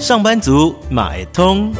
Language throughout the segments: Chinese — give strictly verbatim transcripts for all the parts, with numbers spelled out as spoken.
上班族马会通。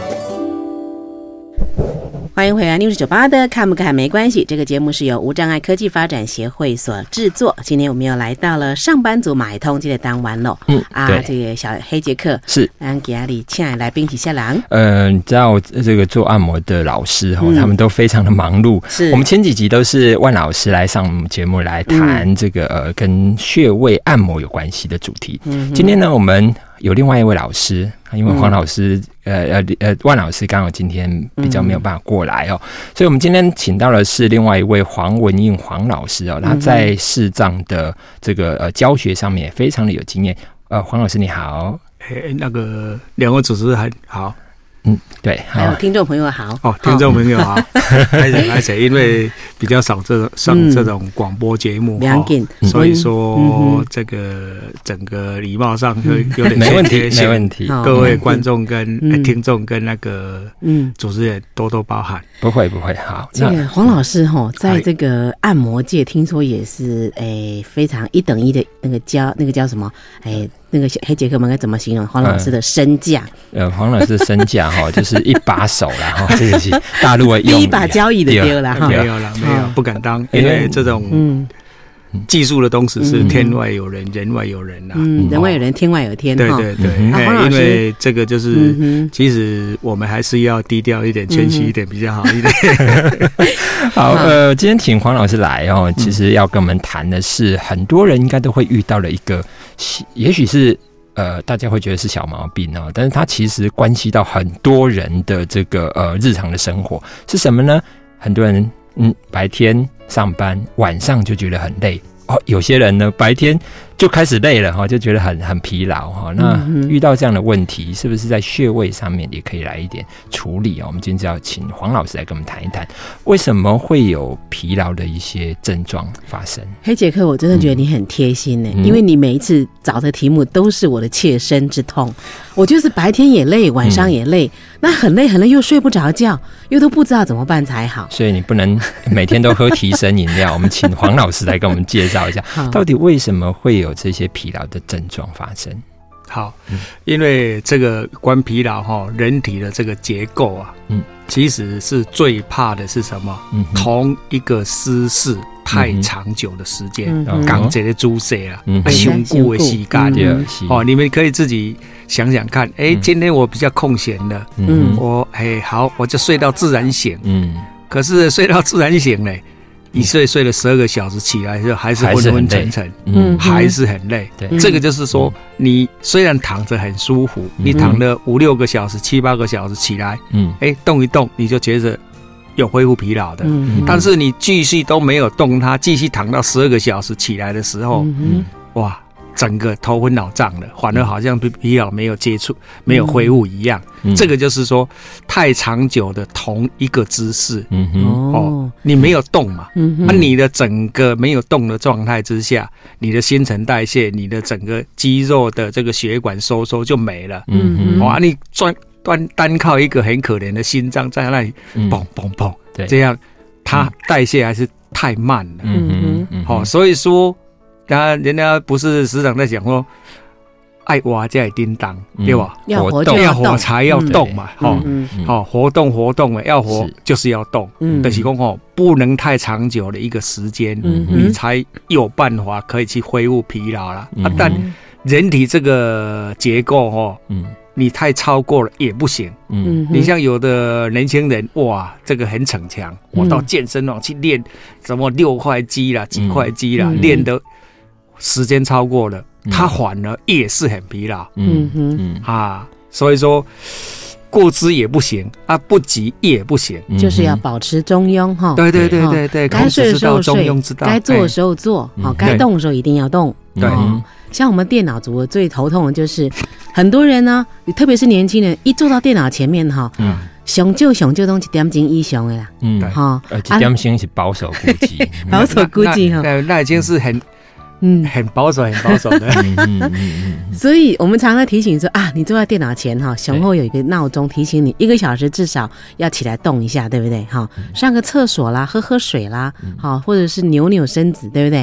欢迎回来 News 九十八的看不看没关系，这个节目是由无障碍科技发展协会所制作。今天我们又来到了上班族马会通这个单元了。嗯，啊，这个小黑杰克是， 嗯，给阿里请来来宾是下郎。 呃，你知道这个做按摩的老师哈、嗯，他们都非常的忙碌。 是， 我们前几集都是万老师来上节目来谈这个、嗯、呃跟穴位按摩有关系的主题。嗯，今天呢，我们有另外一位老师，因为黄老师、嗯、呃呃呃万老师刚好今天比较没有办法过来哦，嗯、所以我们今天请到的是另外一位黄文印黄老师哦，他在视障的这个呃教学上面也非常的有经验。呃，黄老师你好。 欸、那个两位主持人好。 嗯，对， 还有听众朋友好哦，听众朋友好，开始开始，因为比较少这上这种广播节目， 嗯哦、所以说、嗯、这个整个礼貌上有有点没问题，没问题。 各位观众跟、嗯、听众跟那个主持人多多包涵， 不会不会。好， 这个黄老师哈，在这个按摩界听说也是诶、欸、非常一等一的那个叫那个叫什么诶。欸那个黑杰克们该怎么形容黄老师的身价？ 呃，黄老师的身价哈，就是一把手啦哈，这个是大陆的用语， 第一把交椅的丢啦哈， 没有啦，没有，不敢当，因为这种嗯。技术的东西是天外有人、嗯、人外有人啦、啊嗯，人外有人，天外有天。 对对对，嗯欸、因为这个就是、嗯，其实我们还是要低调一点、谦虚一点比较好一点。 嗯、好，呃，今天请黄老师来哦，其实要跟我们谈的是很多人应该都会遇到的一个，也许是呃大家会觉得是小毛病哦，但是它其实关系到很多人的这个呃日常的生活是什么呢？很多人嗯白天上班，晚上就觉得很累哦。有些人呢，白天就开始累了哈，就觉得很很疲劳哈。那遇到这样的问题，是不是在穴位上面也可以来一点处理啊？我们今天就要请黄老师来跟我们谈一谈，为什么会有疲劳的一些症状发生？ 黑杰克，我真的觉得你很贴心呢、欸嗯，因为你每一次找的题目都是我的切身之痛。我就是白天也累，晚上也累，嗯、那很累很累又睡不着觉，又都不知道怎么办才好。 所以你不能每天都喝提神饮料。我们请黄老师来跟我们介绍一下，到底为什么会有这些疲劳的症状发生？ 好，因为这个关疲劳哈，人体的这个结构啊，嗯，其实是最怕的是什么？嗯，同一个姿势太长久的时间，港姐的注射啊，胸骨的膝盖，哦，你们可以自己想想看，哎、欸，今天我比较空闲了，嗯，我哎、欸、好，我就睡到自然醒，嗯，可是睡到自然醒嘞。一睡睡了十二个小时，起来就还是昏昏沉沉，嗯，还是很累。对，这个就是说，你虽然躺着很舒服，嗯、你躺了五六个小时、七八个小时起来，嗯，哎、欸，动一动，你就觉得有恢复疲劳的。嗯，但是你继续都没有动它，继续躺到十二个小时起来的时候，嗯、哇，整个头昏脑胀了，反而好像疲劳没有接触、没有恢复一样。嗯、这个就是说，太长久的同一个姿势，嗯哼，哦，你没有动嘛，嗯哼，啊，你的整个没有动的状态之下，你的新陈代谢，你的整个肌肉的这个血管收缩就没了，嗯哼，哇、哦啊，你专单单靠一个很可怜的心脏在那里砰砰砰，对，这样它代谢还是太慢了，嗯哼，好、哦，所以说，当然人家不是时常在讲说。爱挖才会叮当，对吧？ 要活就要活才要动嘛，哈、嗯，好、哦，活动活动的要活就是要动，嗯，就是说哦，不能太长久的一个时间，嗯，你才有办法可以去恢复疲劳啦、嗯。啊，但人体这个结构哦，嗯，你太超过了也不行，嗯，你像有的年轻人哇，这个很逞强，我到健身房去练什么六块肌啦、几块肌啦，练、嗯、的时间超过了。他反而也是很疲劳，嗯哼啊，所以说过之也不行啊，不及也不行， 就是要保持中庸哈。 对对对对对， 该睡的时候睡，该做的时候做，好，该动的时候一定要动。对，像我们电脑族最头痛的就是很多人呢，特别是年轻人，一坐到电脑前面哈，嗯。上就上就都一点钟以上的啦，嗯， 哈，呃，一点钟是保守估计， 保守估计哈， 那那已经是很。嗯，很保守，很保守的。嗯嗯嗯嗯。所以我们常常提醒说啊，你坐在电脑前哈，胸后有一个闹钟提醒你一个小时至少要起来动一下，对不对？哈，上个厕所啦，喝喝水啦，好，或者是扭扭身子，对不对？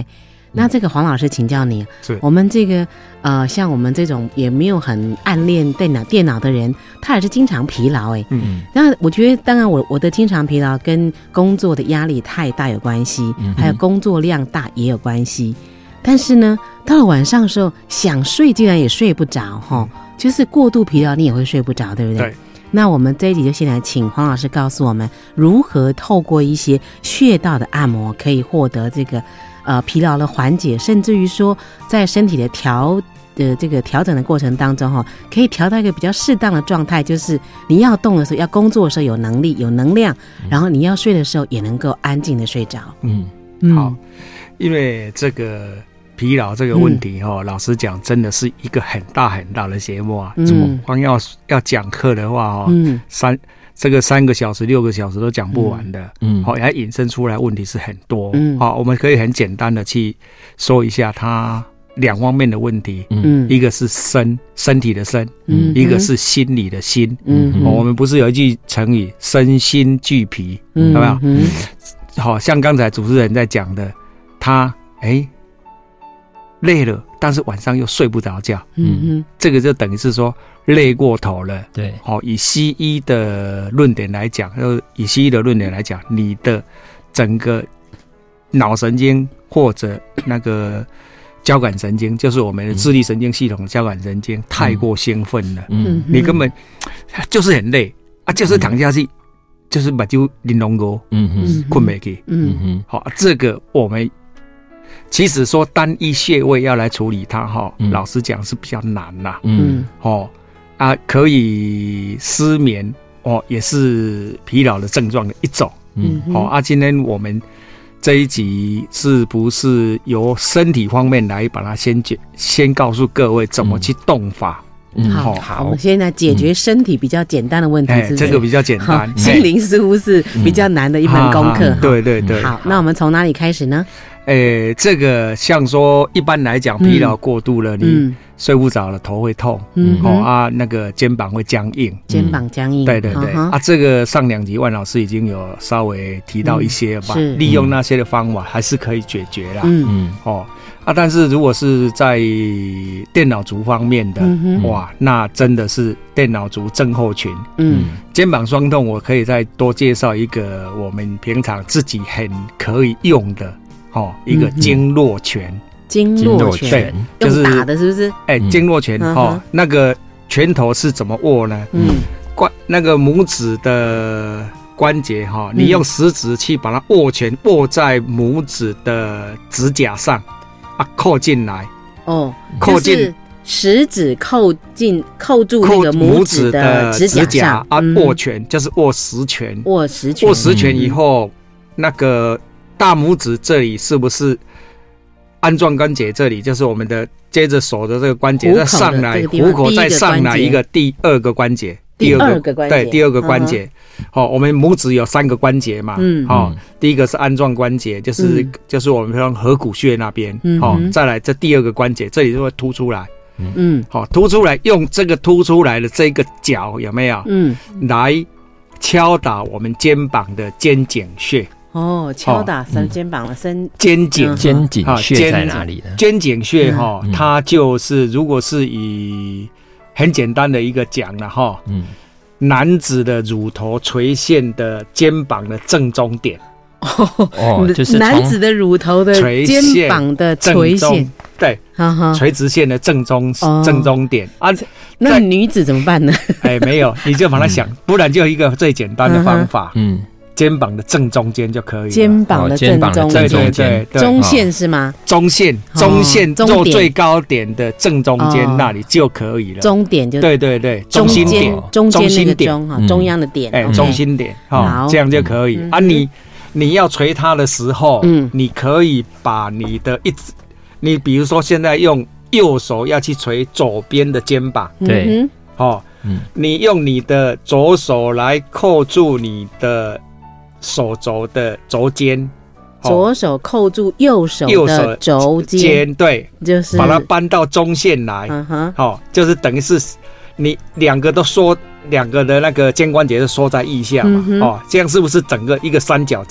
那这个黄老师请教你，是我们这个呃，像我们这种也没有很暗恋电脑电脑的人，他也是经常疲劳哎。嗯，那我觉得当然我我的经常疲劳跟工作的压力太大有关系，嗯、还有工作量大也有关系。但是呢，到了晚上的时候想睡，竟然也睡不着哈、哦，就是过度疲劳，你也会睡不着，对不对？对。那我们这一集就先来请黄老师告诉我们，如何透过一些穴道的按摩，可以获得这个呃疲劳的缓解，甚至于说在身体的调的这个调整的过程当中哈，可以调到一个比较适当的状态，就是你要动的时候，要工作的时候有能力有能量，然后你要睡的时候也能够安静的睡着。嗯， 嗯好，因为这个疲劳这个问题哈、嗯，老实讲，真的是一个很大很大的节目啊。嗯，光要要讲课的话哈，嗯，三这个三个小时、六个小时都讲不完的。嗯，好，还引申出来问题是很多。嗯，好，我们可以很简单的去说一下它两方面的问题。嗯，一个是身身体的身，嗯，一个是心理的心。嗯，哦、我们不是有一句成语“身心俱疲”，嗯，有没有？嗯，好像刚才主持人在讲的，他哎。累了，但是晚上又睡不着觉，嗯嗯，这个就等于是说累过头了。对，好、哦，以西医的论点来讲，就是以西医的论点来讲，你的整个脑神经或者那个交感神经，就是我们的自律神经系统的交感神经、嗯、太过兴奋了，嗯，你根本就是很累啊，就是躺下去，嗯、就是把就玲珑过，嗯嗯，困没去，嗯嗯，好，这个我们。其实说单一穴位要来处理它哈、嗯，老实讲是比较难啦。嗯，哦啊，可以失眠哦，也是疲劳的症状的一种。嗯，好、哦、啊，今天我们这一集是不是由身体方面来把它先解，先告诉各位怎么去动法？ 嗯，好，好，我们现在解决身体比较简单的问题，是不是？ 这个比较简单， 心灵似乎是比较难的一门功课。 嗯、对对对。 好，那我们从哪里开始呢？ 诶，这个像说一般来讲，疲劳过度了，嗯、你睡不着了，头会痛，嗯，哦啊，那个肩膀会僵硬， 肩膀僵硬， 对对对，嗯、啊，这个上两集万老师已经有稍微提到一些吧， 嗯、 利用那些的方法还是可以解决啦，嗯嗯，哦啊，但是如果是在电脑族方面的，嗯、哇，那真的是电脑族症候群，嗯，肩膀酸痛，我可以再多介绍一个我们平常自己很可以用的。哦，一个经络拳， 经络拳， 对，就是打的，是不是？ 哎、欸，经络拳、嗯、哦，那个拳头是怎么握呢？嗯，关那个拇指的关节哈、哦，你用食指去把它握拳，握在拇指的指甲上啊，扣进来。 哦，扣进、就是、食指扣进扣住那个拇指的指甲上啊，握拳就是握实拳， 握实拳， 握实拳以后、嗯、那个。大拇指这里是不是鞍状关节？这里就是我们的接着手的这个关节，再上来虎口，再上来一个第二个关节， 第二个关节， 对，第二个关节。好、嗯哦，我们拇指有三个关节嘛，嗯，好、哦，第一个是鞍状关节，就是、嗯、就是我们说合谷穴那边，嗯，好、哦，再来这第二个关节，这里就会凸出来，嗯，好、哦，凸出来，用这个凸出来的这个角有没有？嗯，来敲打我们肩膀的肩颈穴。 哦，敲打伸肩膀的伸肩颈， 肩颈穴在哪里呢？ 肩颈穴哈、嗯，它就是如果是以很简单的一个讲了哈，嗯，男子的乳头垂线的肩膀的正中点。 哦，就是男子的乳头的肩膀的垂线， 对，垂直线的正中、哦、正中点啊。 那女子怎么办呢？ 哎，没有，你就把它想，嗯、不然就一个最简单的方法，嗯。肩膀的正中间就可以了。 肩膀的正中间， 对对对对， 中线是吗？ 中线，中线肉最高点的正中间那里就可以了。 中点就对对对，中心点， 中间那个中哈，中央的点， 哎，中心点，好，这样就可以啊。你你要捶它的时候，嗯，你可以把你的一指，你比如说现在用右手要去捶左边的肩膀， 对， 好，你用你的左手来扣住你的。手肘的肘尖， 左手扣住右手的肘尖， 对，就是把它搬到中线来，嗯哼，好，就是等于是你两个都缩，两个的那个肩关节是缩在腋下嘛，嗯、哦，这样是不是整个一个三脚架？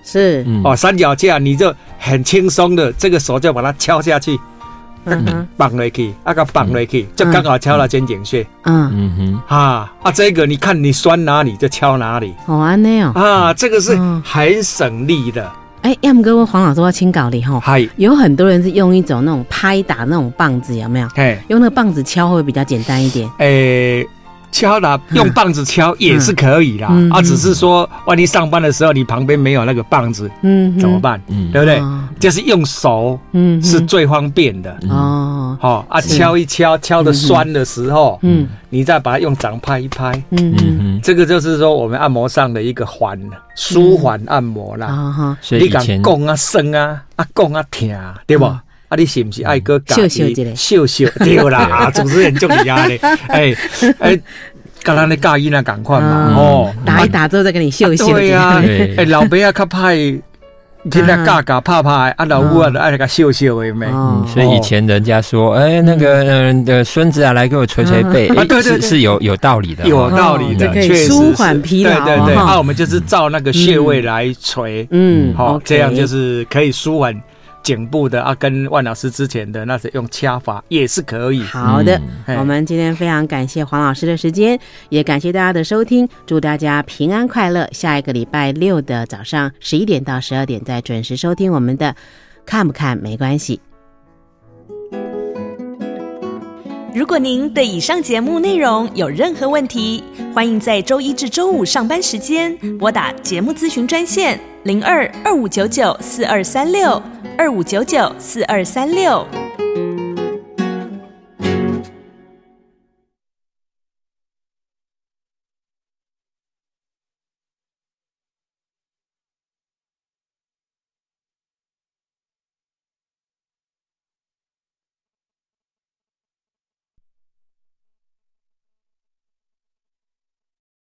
是、 嗯、哦，三脚架你就很轻松的，这个手就把它敲下去，嗯，绑回去，啊个绑回去，就刚好敲到肩颈穴。嗯嗯哼，啊啊，这个你看你酸哪里就敲哪里。 哦，安内哦。 啊，这个是很省力的。 哎、欸，要么跟黄老师我请教你吼，有很多人是用一种那种拍打那种棒子，有没有？用那个棒子敲会比较简单一点。 哎、欸。敲啦，用棒子敲也是可以啦，嗯、啊，只是说万一上班的时候你旁边没有那个棒子，嗯，怎么办？嗯，对不对？哦、就是用手，嗯，是最方便的。哦，好、哦、啊，敲一敲，敲得酸的时候，嗯，你再把它用掌拍一拍，嗯嗯，这个就是说我们按摩上的一个缓舒缓按摩啦。啊哈，你敢讲啊酸啊，啊讲啊疼，对不？啊，你是不是爱个秀秀一个？ 秀秀对啦，主持人就厉害嘞！哎哎，跟咱的教育那赶快嘛哦， 打一打之后再给你秀一秀。 对呀，哎，老伯啊，较派，听他嘎嘎拍拍，啊，老母啊，爱那个秀秀的没？ 所以以前人家说，哎，那个嗯的孙子啊，来给我捶捶背，啊，对对，是有有道理的， 有道理的， 可以舒缓疲劳。 对对对，那我们就是照那个穴位来捶，嗯，好，这样就是可以舒缓。颈部的啊，跟万老师之前的那是用掐法也是可以。 好的、嗯，我们今天非常感谢黄老师的时间，也感谢大家的收听，祝大家平安快乐。下一个礼拜六的早上十一点到十二点，再准时收听我们的看不看没关系。 如果您对以上节目内容有任何问题，欢迎在周一至周五上班时间拨打节目咨询专线零二二五九九四二三六二五九九四二三六。